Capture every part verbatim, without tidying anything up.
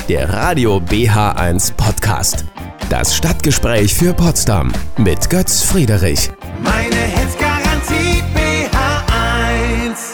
der Radio B H eins Podcast. Das Stadtgespräch für Potsdam mit Götz Friederich. Meine Hits-Garantie B H eins.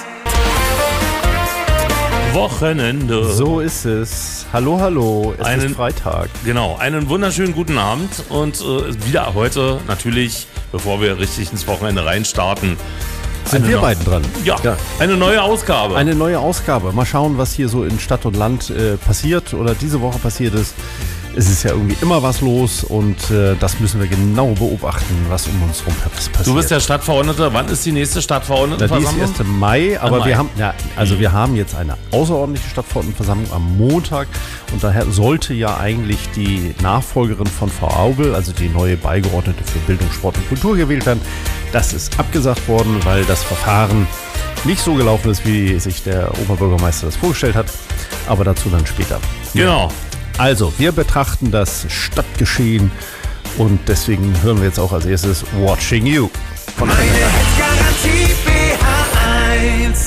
Wochenende. So ist es. Hallo, hallo. Es einen, ist Freitag. Genau, einen wunderschönen guten Abend und äh, wieder heute natürlich, bevor wir richtig ins Wochenende reinstarten, Sind wir no- beiden dran. Ja, ja, eine neue Ausgabe. Eine neue Ausgabe. Mal schauen, was hier so in Stadt und Land äh, passiert oder diese Woche passiert ist. Es ist ja irgendwie immer was los und äh, das müssen wir genau beobachten, was um uns herum passiert. Du bist der Stadtverordnete. Wann ist die nächste Stadtverordnetenversammlung? Die ist erst im Mai, aber Mai. wir haben ja, also wir haben jetzt eine außerordentliche Stadtverordnetenversammlung am Montag und daher sollte ja eigentlich die Nachfolgerin von Frau Aubel, also die neue Beigeordnete für Bildung, Sport und Kultur gewählt werden. Das ist abgesagt worden, weil das Verfahren nicht so gelaufen ist, wie sich der Oberbürgermeister das vorgestellt hat, aber dazu dann später. Genau. Also, wir betrachten das Stadtgeschehen und deswegen hören wir jetzt auch als erstes Watching You. Von Meine Hits-Garantie B H eins.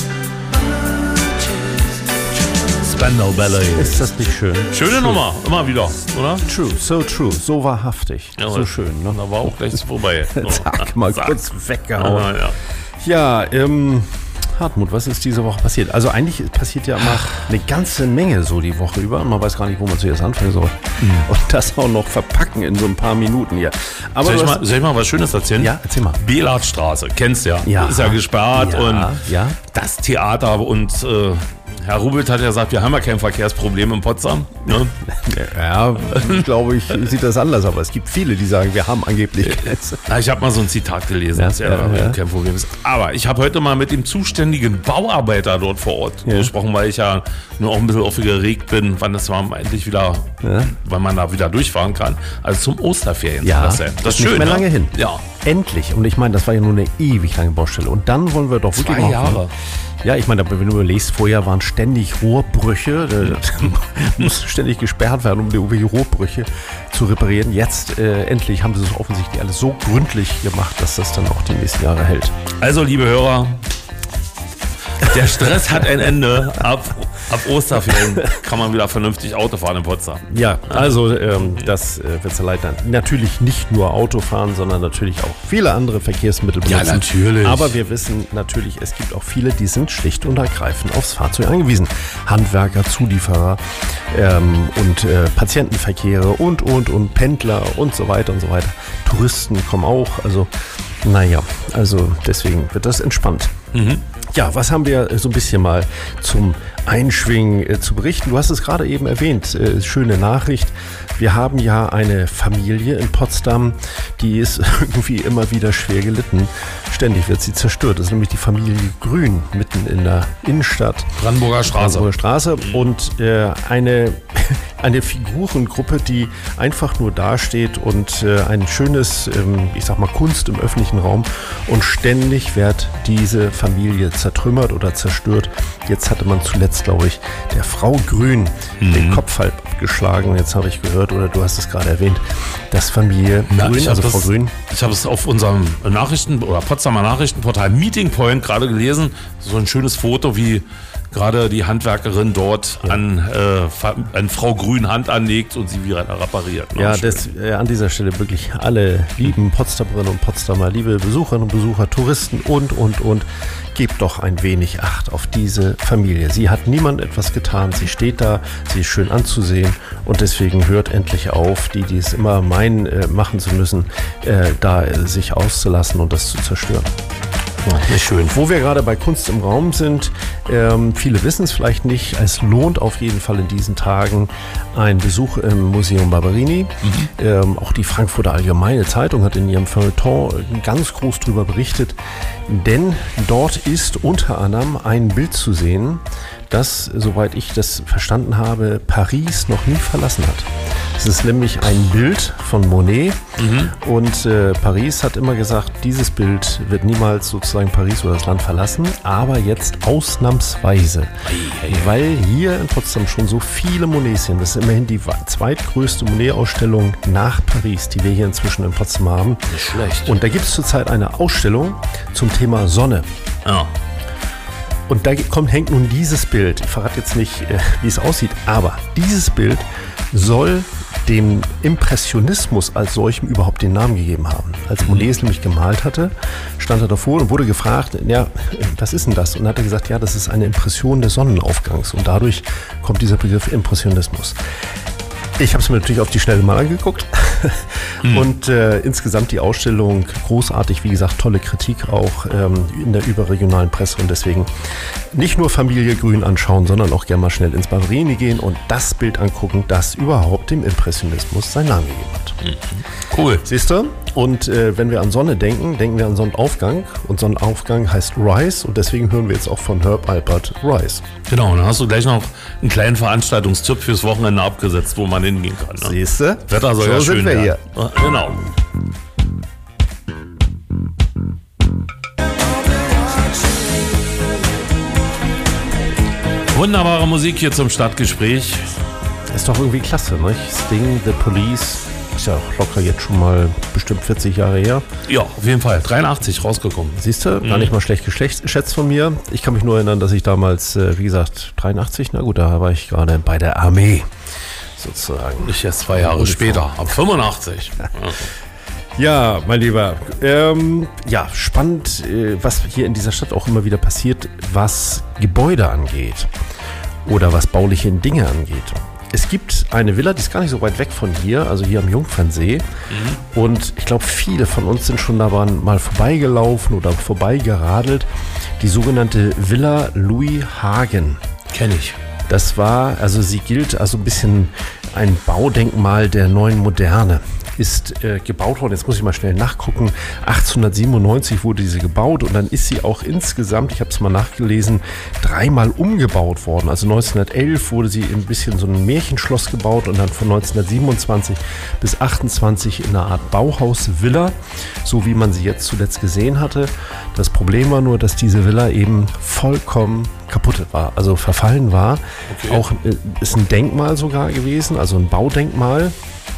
Spandau Ballet. Ist das nicht schön? Schöne schön. Nummer, immer wieder, oder? True, so true, so wahrhaftig, Ja, so schön. Ne? Da war auch gleich vorbei. Zack, mal Zack. kurz weggehauen. Ah, ja. Ja, ähm, Hartmut, was ist diese Woche passiert? Also eigentlich passiert ja immer eine ganze Menge so die Woche über. Man weiß gar nicht, wo man zuerst anfangen soll. Mhm. Und das auch noch verpacken in so ein paar Minuten hier. Aber Soll ich, was, mal, soll ich mal was Schönes erzählen? Ja, erzähl mal. Belardstraße, kennst ja. Ja. Ist ja gesperrt Ja, und ja. das Theater und äh, Herr Rubelt hat ja gesagt, wir haben ja kein Verkehrsproblem in Potsdam. Ne? Ja, ich glaube, ich sieht das anders, aber es gibt viele, die sagen, wir haben angeblich Grenze. Na, ich habe mal so ein Zitat gelesen, Ja, dass ja, ja, ja. kein Problem ist. Aber ich habe heute mal mit dem zuständigen Bauarbeiter dort vor Ort Ja. gesprochen, weil ich ja nur auch ein bisschen aufgeregt bin, wann das mal endlich wieder, Ja. wann man da wieder durchfahren kann. Also zum Osterferien Ja, soll das sein. Das ist nicht schön, mehr ne? lange hin. Ja. Endlich. Und ich meine, das war ja nur eine ewig lange Baustelle. Und dann wollen wir doch wirklich Zwei mal- Jahre. Ja, ich meine, wenn du überlegst, vorher waren ständig Rohrbrüche. Da musste ständig gesperrt werden, um die irgendwelche Rohrbrüche zu reparieren. Jetzt äh, endlich haben sie es offensichtlich alles so gründlich gemacht, dass das dann auch die nächsten Jahre hält. Also, liebe Hörer, der Stress hat ein Ende. Ab, ab Osterferien kann man wieder vernünftig Auto fahren in Potsdam. Ja, also ähm, das äh, wird leid sein. Natürlich nicht nur Autofahren, sondern natürlich auch viele andere Verkehrsmittel benutzen. Ja, natürlich. Aber wir wissen natürlich, es gibt auch viele, die sind schlicht und ergreifend aufs Fahrzeug angewiesen. Handwerker, Zulieferer ähm, und äh, Patientenverkehre und, und, und Pendler und so weiter und so weiter. Touristen kommen auch. Also, naja, also deswegen wird das entspannt. Mhm. Ja, was haben wir so ein bisschen mal zum Einschwingen äh, zu berichten? Du hast es gerade eben erwähnt, äh, schöne Nachricht. Wir haben ja eine Familie in Potsdam, die ist irgendwie immer wieder schwer gelitten. Ständig wird sie zerstört. Das ist nämlich die Familie Grün, mitten in der Innenstadt. Brandenburger Straße. Brandenburger Straße. Und äh, eine, eine Figurengruppe, die einfach nur dasteht und äh, ein schönes, ähm, ich sag mal, Kunst im öffentlichen Raum. Und ständig wird diese Familie zertrümmert oder zerstört. Jetzt hatte man zuletzt, glaube ich, der Frau Grün mhm. den Kopf halb abgeschlagen. Jetzt habe ich gehört, oder du hast es gerade erwähnt, dass Familie Na, Grün, ich also das, Frau Grün. Ich habe es auf unserem Nachrichten- oder Potsdamer Nachrichtenportal Meeting Point gerade gelesen. So ein schönes Foto, wie gerade die Handwerkerin dort ja. an, äh, an Frau Grün Hand anlegt und sie wieder repariert. Ja, das, äh, an dieser Stelle wirklich alle lieben Potsdamerinnen und Potsdamer, liebe Besucherinnen und Besucher, Touristen und, und, und, gebt doch ein wenig Acht auf diese Familie. Sie hat niemand etwas getan, sie steht da, sie ist schön anzusehen und deswegen hört endlich auf, die, die es immer meinen, äh, machen zu müssen, äh, da äh, sich auszulassen und das zu zerstören. Ja, nicht schön. Wo wir gerade bei Kunst im Raum sind, ähm, viele wissen es vielleicht nicht, es lohnt auf jeden Fall in diesen Tagen ein Besuch im Museum Barberini. Mhm. Ähm, auch die Frankfurter Allgemeine Zeitung hat in ihrem Feuilleton ganz groß darüber berichtet, denn dort ist unter anderem ein Bild zu sehen, das, soweit ich das verstanden habe, Paris noch nie verlassen hat. Es ist nämlich ein Bild von Monet mhm. und äh, Paris hat immer gesagt, dieses Bild wird niemals sozusagen Paris oder das Land verlassen, aber jetzt ausnahmsweise, hey, hey. weil hier in Potsdam schon so viele Monets sind. Das ist immerhin die zweitgrößte Monet-Ausstellung nach Paris, die wir hier inzwischen in Potsdam haben. Nicht schlecht. Und da gibt es zurzeit eine Ausstellung zum Thema Sonne. Ja. Und da kommt, hängt nun dieses Bild. Ich verrate jetzt nicht, äh, wie es aussieht, aber dieses Bild soll dem Impressionismus als solchem überhaupt den Namen gegeben haben. Als Monet nämlich gemalt hatte, stand er davor und wurde gefragt, ja, was ist denn das? Und dann hat er gesagt, ja, das ist eine Impression des Sonnenaufgangs. Und dadurch kommt dieser Begriff Impressionismus. Ich habe es mir natürlich auf die Schnelle mal angeguckt mhm. und äh, insgesamt die Ausstellung großartig, wie gesagt, tolle Kritik auch ähm, in der überregionalen Presse und deswegen nicht nur Familie Grün anschauen, sondern auch gerne mal schnell ins Barberini gehen und das Bild angucken, das überhaupt dem Impressionismus seinen Namen gegeben hat. Mhm. Cool. Siehst du? Und äh, wenn wir an Sonne denken, denken wir an Sonnenaufgang und Sonnenaufgang heißt Rise und deswegen hören wir jetzt auch von Herb Alpert Rise. Genau, und dann hast du gleich noch einen kleinen Veranstaltungstipp fürs Wochenende abgesetzt, wo man hingehen kann. Ne? Siehst du? Wetter soll so ja sind schön wir werden. hier. Genau. Wunderbare Musik hier zum Stadtgespräch. Ist doch irgendwie klasse, ne? Sting, The Police, ist ja auch locker jetzt schon mal bestimmt vierzig Jahre her. Ja, auf jeden Fall. dreiundachtzig rausgekommen. Siehst du, gar nicht mal schlecht geschätzt von mir. Ich kann mich nur erinnern, dass ich damals, äh, wie gesagt, dreiundachtzig, na gut, da war ich gerade bei der Armee, sozusagen. Ich jetzt zwei Jahre später, ab fünfundachtzig. Ja, mein Lieber, ähm, ja, spannend, äh, was hier in dieser Stadt auch immer wieder passiert, was Gebäude angeht oder was bauliche Dinge angeht. Es gibt eine Villa, die ist gar nicht so weit weg von hier, also hier am Jungfernsee. Mhm. Und ich glaube, viele von uns sind schon da mal vorbeigelaufen oder vorbeigeradelt. Die sogenannte Villa Louis Hagen. Kenne ich. Das war, also sie gilt also ein bisschen ein Baudenkmal der neuen Moderne. Ist äh, gebaut worden, jetzt muss ich mal schnell nachgucken, achtzehnhundertsiebenundneunzig wurde sie gebaut und dann ist sie auch insgesamt, ich habe es mal nachgelesen, dreimal umgebaut worden. Also neunzehnhundertelf wurde sie ein bisschen so ein Märchenschloss gebaut und dann von neunzehnhundertsiebenundzwanzig bis achtundzwanzig in einer Art Bauhaus-Villa, so wie man sie jetzt zuletzt gesehen hatte. Das Problem war nur, dass diese Villa eben vollkommen kaputt war, also verfallen war. Okay. Auch äh, ist ein Denkmal sogar gewesen, also ein Baudenkmal.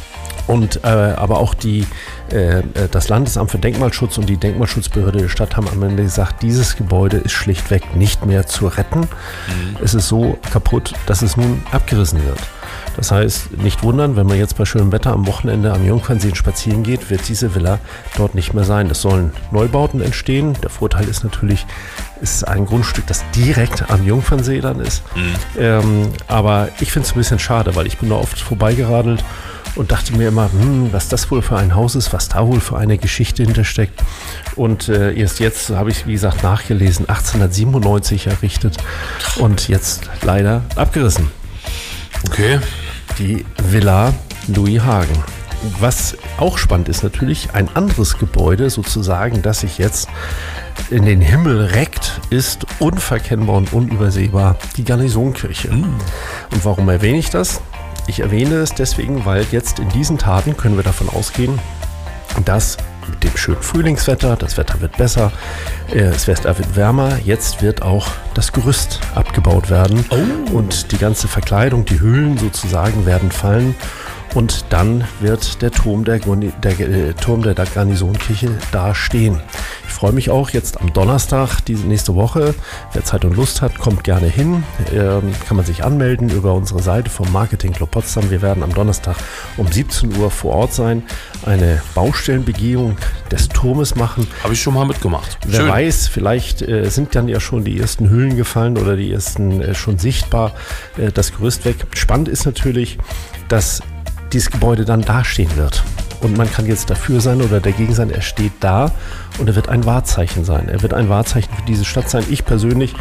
Und äh, aber auch die, äh, das Landesamt für Denkmalschutz und die Denkmalschutzbehörde der Stadt haben am Ende gesagt, dieses Gebäude ist schlichtweg nicht mehr zu retten. Mhm. Es ist so kaputt, dass es nun abgerissen wird. Das heißt, nicht wundern, wenn man jetzt bei schönem Wetter am Wochenende am Jungfernsehen spazieren geht, wird diese Villa dort nicht mehr sein. Es sollen Neubauten entstehen. Der Vorteil ist natürlich, es ist ein Grundstück, das direkt am Jungfernsee dann ist. Mhm. Ähm, aber ich finde es ein bisschen schade, weil ich bin da oft vorbeigeradelt und dachte mir immer, hm, was das wohl für ein Haus ist, was da wohl für eine Geschichte hintersteckt. Und äh, erst jetzt habe ich, wie gesagt, nachgelesen, achtzehnhundertsiebenundneunzig errichtet und jetzt leider abgerissen. Okay. Die Villa Louis Hagen. Was auch spannend ist natürlich, ein anderes Gebäude sozusagen, das sich jetzt in den Himmel reckt, ist unverkennbar und unübersehbar die Garnisonkirche. Mm. Und warum erwähne ich das? Ich erwähne es deswegen, weil jetzt in diesen Tagen können wir davon ausgehen, dass mit dem schönen Frühlingswetter, das Wetter wird besser, es wird wärmer, jetzt wird auch das Gerüst abgebaut werden oh. und die ganze Verkleidung, die Hüllen sozusagen werden fallen und dann wird der Turm der, der, der, Turm der Garnisonkirche da stehen. Ich freue mich auch jetzt am Donnerstag, diese nächste Woche. Wer Zeit und Lust hat, kommt gerne hin. Ähm, kann man sich anmelden über unsere Seite vom Marketing Club Potsdam. Wir werden am Donnerstag um siebzehn Uhr vor Ort sein, eine Baustellenbegehung des Turmes machen. Habe ich schon mal mitgemacht. Wer Schön. weiß, vielleicht äh, sind dann ja schon die ersten Hüllen gefallen oder die ersten äh, schon sichtbar, äh, das Gerüst weg. Spannend ist natürlich, dass dieses Gebäude dann dastehen wird. Und man kann jetzt dafür sein oder dagegen sein, er steht da und er wird ein Wahrzeichen sein. Er wird ein Wahrzeichen für diese Stadt sein. Ich persönlich,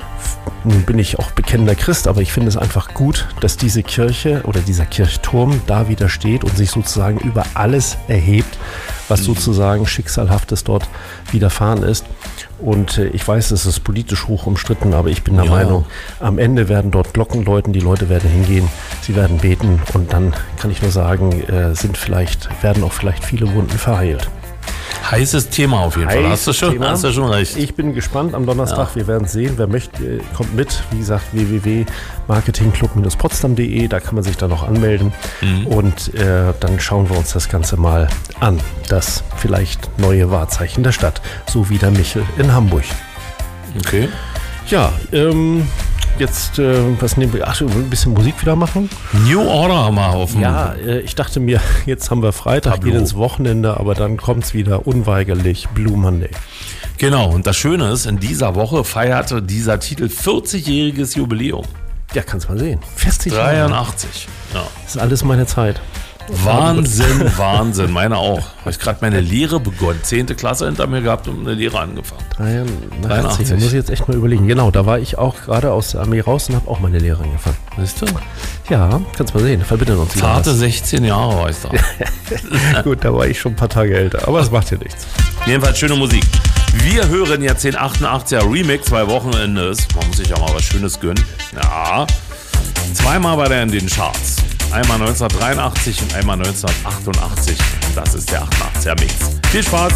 nun bin ich auch bekennender Christ, aber ich finde es einfach gut, dass diese Kirche oder dieser Kirchturm da wieder steht und sich sozusagen über alles erhebt, was sozusagen Schicksalhaftes dort widerfahren ist. Und äh, ich weiß, es ist politisch hoch umstritten, aber ich bin der ja. Meinung, am Ende werden dort Glocken läuten, die Leute werden hingehen, sie werden beten und dann kann ich nur sagen, äh, sind vielleicht, werden auch vielleicht viele Wunden verheilt. Heißes Thema auf jeden Fall. Hast du schon, Thema. hast du schon recht. Ich bin gespannt am Donnerstag. Ja. Wir werden sehen. Wer möchte, kommt mit. Wie gesagt, w w w punkt marketingclub potsdam punkt de. Da kann man sich dann noch anmelden. Mhm. Und äh, dann schauen wir uns das Ganze mal an. Das vielleicht neue Wahrzeichen der Stadt. So wie der Michel in Hamburg. Okay. Ja, ähm, jetzt, äh, was nehmen wir? Ach, ein bisschen Musik wieder machen? New Order haben wir auf dem Ja, äh, ich dachte mir, jetzt haben wir Freitag, Tableau. geht ins Wochenende, aber dann kommt es wieder unweigerlich, Blue Monday. Genau, und das Schöne ist, in dieser Woche feierte dieser Titel vierzigjähriges Jubiläum. Ja, kannst mal sehen. vierzig Jahre. dreiundachtzig. Ja. Das ist alles meine Zeit. Wahnsinn, Wahnsinn. Meine auch. Habe ich gerade meine Lehre begonnen. Zehnte Klasse hinter mir gehabt und eine Lehre angefangen. dreiundachtzig, dreiundachtzig. da muss ich jetzt echt mal überlegen. Genau, da war ich auch gerade aus der Armee raus und habe auch meine Lehre angefangen. Weißt du? Ja, kannst mal sehen. Verbitte uns wieder Zarte was. sechzehn Jahre war ich da. Gut, da war ich schon ein paar Tage älter, aber es macht ja nichts. Jedenfalls schöne Musik. Wir hören jetzt den achtundachtziger Remix, zwei Wochenendes. Man muss sich ja mal was Schönes gönnen. Ja. Zweimal war der in den Charts. Einmal neunzehnhundertdreiundachtzig und einmal neunzehnhundertachtundachtzig. Das ist der achtundachtziger Mix. Viel Spaß!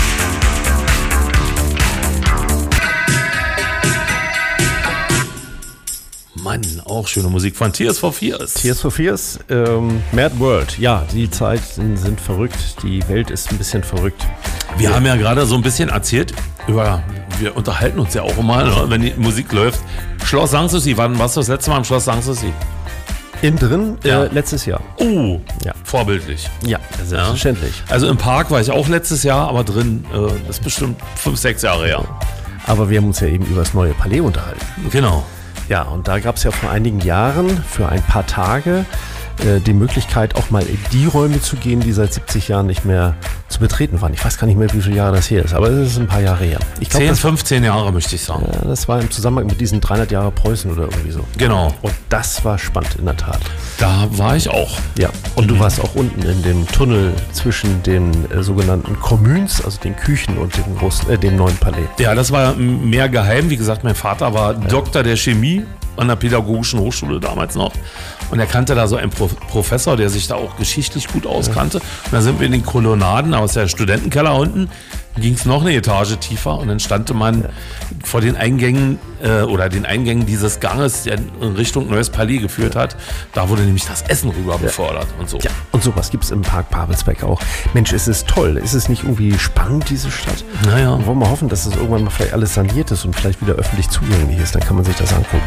Mann, auch schöne Musik von Tears for Fears. Tears for Fears, ähm, Mad World. Ja, die Zeiten sind verrückt. Die Welt ist ein bisschen verrückt. Wir ja. haben ja gerade so ein bisschen erzählt über, wir unterhalten uns ja auch immer, ne, wenn die Musik läuft. Schloss Sanssouci, wann warst du das letzte Mal im Schloss Sanssouci? Innen drin, Ja. äh, letztes Jahr. Oh, Ja. vorbildlich. Ja, selbstverständlich. Also im Park war ich auch letztes Jahr, aber drin, äh, das ist bestimmt fünf, sechs Jahre her. Aber wir haben uns ja eben über das neue Palais unterhalten. Genau. Ja, und da gab es ja vor einigen Jahren für ein paar Tage äh, die Möglichkeit, auch mal in die Räume zu gehen, die seit siebzig Jahren nicht mehr zu betreten waren. Ich weiß gar nicht mehr, wie viele Jahre das her ist, aber es ist ein paar Jahre her. Ich glaub, zehn, das, fünfzehn Jahre möchte ich sagen. ja, das war im Zusammenhang mit diesen dreihundert Jahre Preußen oder irgendwie so. Genau. Und das war spannend, in der Tat. Da war ich auch. Ja, und du warst auch unten in dem Tunnel zwischen den äh, sogenannten Communes, also den Küchen und dem, großen, äh, dem neuen Palais. Ja, das war mehr geheim. Wie gesagt, mein Vater war Doktor der Chemie an der Pädagogischen Hochschule damals noch. Und er kannte da so einen Pro- Professor, der sich da auch geschichtlich gut auskannte. Und dann sind wir in den Kolonnaden aus der Studentenkeller unten, ging es noch eine Etage tiefer und dann stand man vor den Eingängen äh, oder den Eingängen dieses Ganges, der in Richtung Neues Palais geführt hat. Da wurde nämlich das Essen rüber befördert und so. Ja, und sowas gibt es im Park Babelsberg auch. Mensch, ist es toll. Ist es nicht irgendwie spannend, diese Stadt? Naja. Und wollen wir hoffen, dass es irgendwann mal vielleicht alles saniert ist und vielleicht wieder öffentlich zugänglich ist. Dann kann man sich das angucken.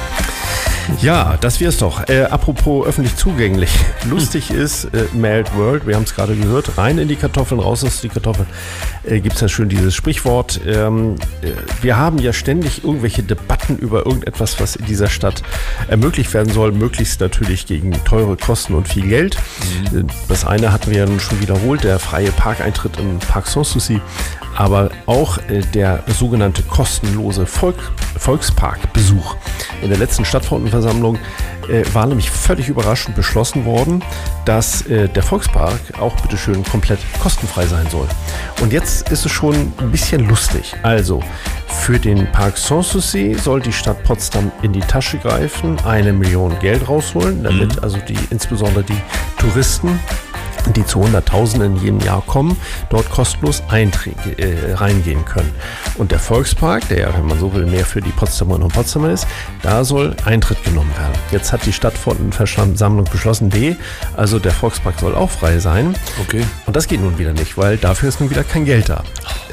Ja, das wär's doch. Äh, apropos öffentlich zugänglich. Lustig ist, äh, Mad World, wir haben es gerade gehört, rein in die Kartoffeln, raus aus die Kartoffeln. Äh, Gibt es ja schön dieses Sprichwort. Ähm, äh, wir haben ja ständig irgendwelche Debatten über irgendetwas, was in dieser Stadt ermöglicht werden soll. Möglichst natürlich gegen teure Kosten und viel Geld. Mhm. Äh, das eine hatten wir ja nun schon wiederholt, der freie Parkeintritt im Park Sanssouci. Aber auch äh, der sogenannte kostenlose Volk, Volksparkbesuch. In der letzten Stadtverordnetenversammlung äh, war nämlich völlig überraschend beschlossen worden, dass äh, der Volkspark auch bitteschön komplett kostenfrei sein soll. Und jetzt ist es schon ein bisschen lustig. Also, für den Park Sanssouci soll die Stadt Potsdam in die Tasche greifen, eine Million Geld rausholen, damit mhm. also die insbesondere die Touristen, die zu Hunderttausenden in jedem Jahr kommen, dort kostenlos Einträge äh, reingehen können. Und der Volkspark, der ja, wenn man so will, mehr für die Potsdamerinnen und Potsdamer ist, da soll Eintritt genommen werden. Jetzt hat die Stadtverordnetenversammlung beschlossen, nee, also der Volkspark soll auch frei sein. Okay. Und das geht nun wieder nicht, weil dafür ist nun wieder kein Geld da.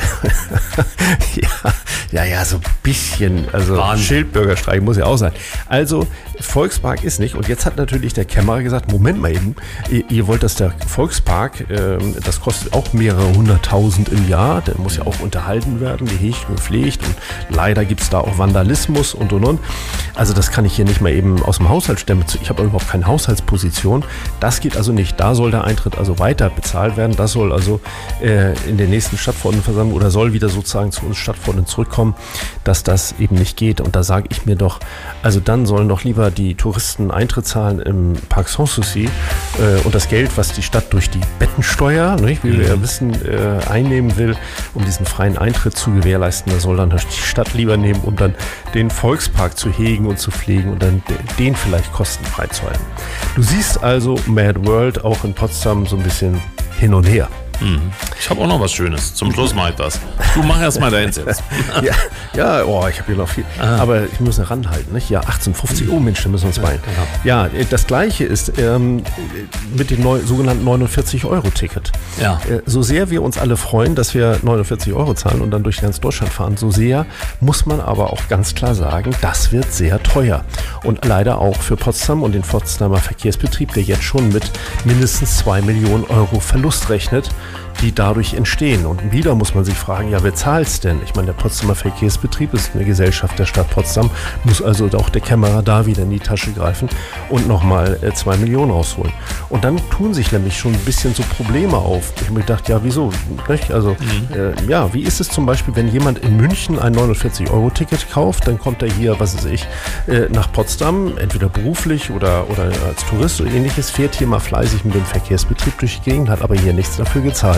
ja, ja, ja, so ein bisschen, also Wahnsinn. Schildbürgerstreik muss ja auch sein. Also Volkspark ist nicht. Und jetzt hat natürlich der Kämmerer gesagt, Moment mal eben, ihr, ihr wollt, dass der Volkspark, ähm, das kostet auch mehrere hunderttausend im Jahr, der muss ja auch unterhalten werden, gehegt und gepflegt und leider gibt es da auch Vandalismus und und und. Also das kann ich hier nicht mal eben aus dem Haushalt stemmen. Ich habe überhaupt keine Haushaltsposition. Das geht also nicht. Da soll der Eintritt also weiter bezahlt werden. Das soll also äh, in der nächsten Stadtverordnetenversammlung oder soll wieder sozusagen zu uns Stadtverordneten zurückkommen, dass das eben nicht geht. Und da sage ich mir doch, also dann sollen doch lieber die Touristen Eintritt zahlen im Park Sanssouci äh, und das Geld, was die Stadt durch die Bettensteuer, nicht, wie mhm. wir ja wissen, äh, einnehmen will, um diesen freien Eintritt zu gewährleisten, da soll dann die Stadt lieber nehmen, um dann den Volkspark zu hegen und zu pflegen und dann den vielleicht kostenfrei zu halten. Du siehst also Mad World auch in Potsdam so ein bisschen hin und her. Mhm. Ich habe auch noch was Schönes. Zum Schluss mache ich das. Du mach erst mal deins jetzt. ja, ja, oh, ich habe hier noch viel. Ah. Aber ich muss ja ranhalten, nicht? Ja, achtzehn fünfzig, oh Mensch, da müssen wir uns beeilen. Ja, das Gleiche ist ähm, mit dem neu, sogenannten neunundvierzig Euro Ticket. Ja. Äh, so sehr wir uns alle freuen, dass wir neunundvierzig Euro zahlen und dann durch ganz Deutschland fahren, so sehr muss man aber auch ganz klar sagen, das wird sehr teuer. Und leider auch für Potsdam und den Potsdamer Verkehrsbetrieb, der jetzt schon mit mindestens zwei Millionen Euro Verlust rechnet, die dadurch entstehen. Und wieder muss man sich fragen, ja, wer zahlt's denn? Ich meine, der Potsdamer Verkehrsbetrieb ist eine Gesellschaft der Stadt Potsdam, muss also auch der Kämmerer da wieder in die Tasche greifen und nochmal äh, zwei Millionen rausholen. Und dann tun sich nämlich schon ein bisschen so Probleme auf. Ich habe mir gedacht, ja, wieso? Nicht? Also, mhm. äh, ja, wie ist es zum Beispiel, wenn jemand in München ein neunundvierzig Euro Ticket kauft, dann kommt er hier, was weiß ich, äh, nach Potsdam, entweder beruflich oder, oder als Tourist oder ähnliches, fährt hier mal fleißig mit dem Verkehrsbetrieb durch die Gegend, hat aber hier nichts dafür gezahlt.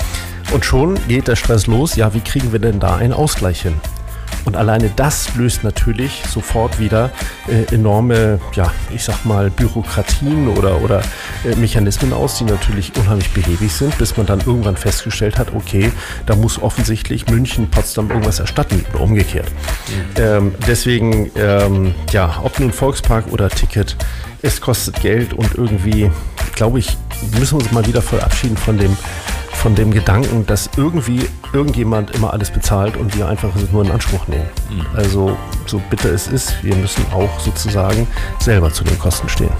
Und schon geht der Stress los. Ja, wie kriegen wir denn da einen Ausgleich hin? Und alleine das löst natürlich sofort wieder äh, enorme, ja, ich sag mal, Bürokratien oder, oder äh, Mechanismen aus, die natürlich unheimlich behäbig sind, bis man dann irgendwann festgestellt hat, okay, da muss offensichtlich München, Potsdam irgendwas erstatten oder umgekehrt. Mhm. Ähm, deswegen, ähm, ja, ob nun Volkspark oder Ticket, es kostet Geld und irgendwie, glaube ich, müssen wir uns mal wieder verabschieden von dem von dem Gedanken, dass irgendwie irgendjemand immer alles bezahlt und wir einfach es nur in Anspruch nehmen. Mhm. Also so bitter es ist, wir müssen auch sozusagen selber zu den Kosten stehen.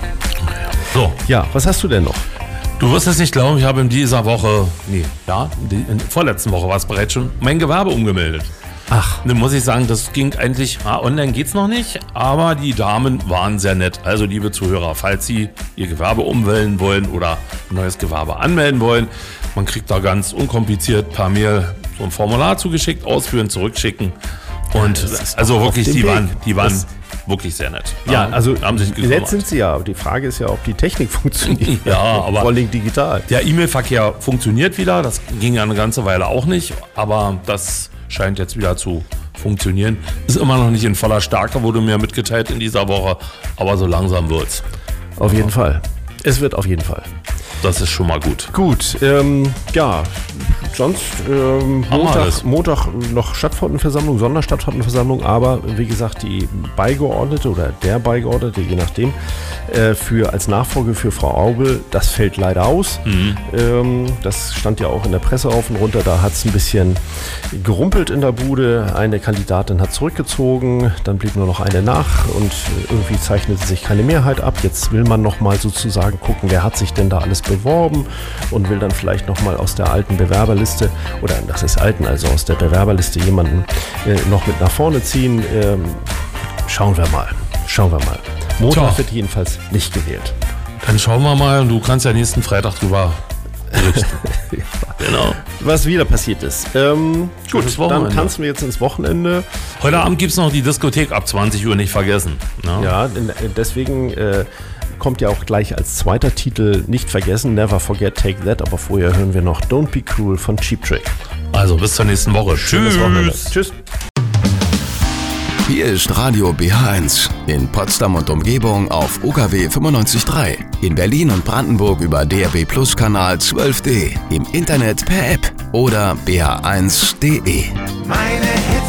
So. Ja, was hast du denn noch? Du wirst es nicht glauben, ich habe in dieser Woche, nee, ja, in der vorletzten Woche war es bereits schon, mein Gewerbe umgemeldet. Ach. Dann muss ich sagen, das ging eigentlich, ah, online geht's noch nicht, aber die Damen waren sehr nett. Also liebe Zuhörer, falls Sie Ihr Gewerbe umwählen wollen oder ein neues Gewerbe anmelden wollen, man kriegt da ganz unkompliziert per Mail so ein Formular zugeschickt, ausführen, zurückschicken. Und also wirklich, die waren, die waren wirklich sehr nett. Ja, also haben sich nett sind sie ja, aber die Frage ist ja, ob die Technik funktioniert. Ja, aber vor allem digital. Der E-Mail-Verkehr funktioniert wieder, das ging ja eine ganze Weile auch nicht, aber das scheint jetzt wieder zu funktionieren. Ist immer noch nicht in voller Stärke, wurde mir mitgeteilt in dieser Woche, aber so langsam wird's. Auf jeden Fall. Es wird auf jeden Fall. Das ist schon mal gut. Gut, ähm, ja, sonst ähm, Montag, Montag noch Stadtverordnetenversammlung, Sonderstadtverordnetenversammlung, aber wie gesagt, die Beigeordnete oder der Beigeordnete, je nachdem, äh, für, als Nachfolge für Frau Aubel, das fällt leider aus. Mhm. Ähm, das stand ja auch in der Presse auf und runter, da hat es ein bisschen gerumpelt in der Bude. Eine Kandidatin hat zurückgezogen, dann blieb nur noch eine nach und irgendwie zeichnete sich keine Mehrheit ab. Jetzt will man nochmal sozusagen gucken, wer hat sich denn da alles beworben und will dann vielleicht nochmal aus der alten Bewerberliste, oder das ist alten, also aus der Bewerberliste jemanden äh, noch mit nach vorne ziehen. Ähm, schauen wir mal. Schauen wir mal. Montag Tja. wird jedenfalls nicht gewählt. Dann schauen wir mal, du kannst ja nächsten Freitag drüber berichten. Ja. Genau. Was wieder passiert ist. Ähm, gut, dann tanzen wir jetzt ins Wochenende. Heute Abend gibt es noch die Diskothek ab zwanzig Uhr, nicht vergessen. Ne? Ja, deswegen äh, kommt ja auch gleich als zweiter Titel Nicht vergessen, Never Forget, Take That, aber vorher hören wir noch Don't Be Cruel von Cheap Trick. Also bis zur nächsten Woche. Schönes Wochenende. Tschüss. Hier ist Radio B H eins. In Potsdam und Umgebung auf U K W fünfundneunzig Komma drei. In Berlin und Brandenburg über D R B Plus Kanal zwölf D. Im Internet per App oder b h eins punkt d e. Meine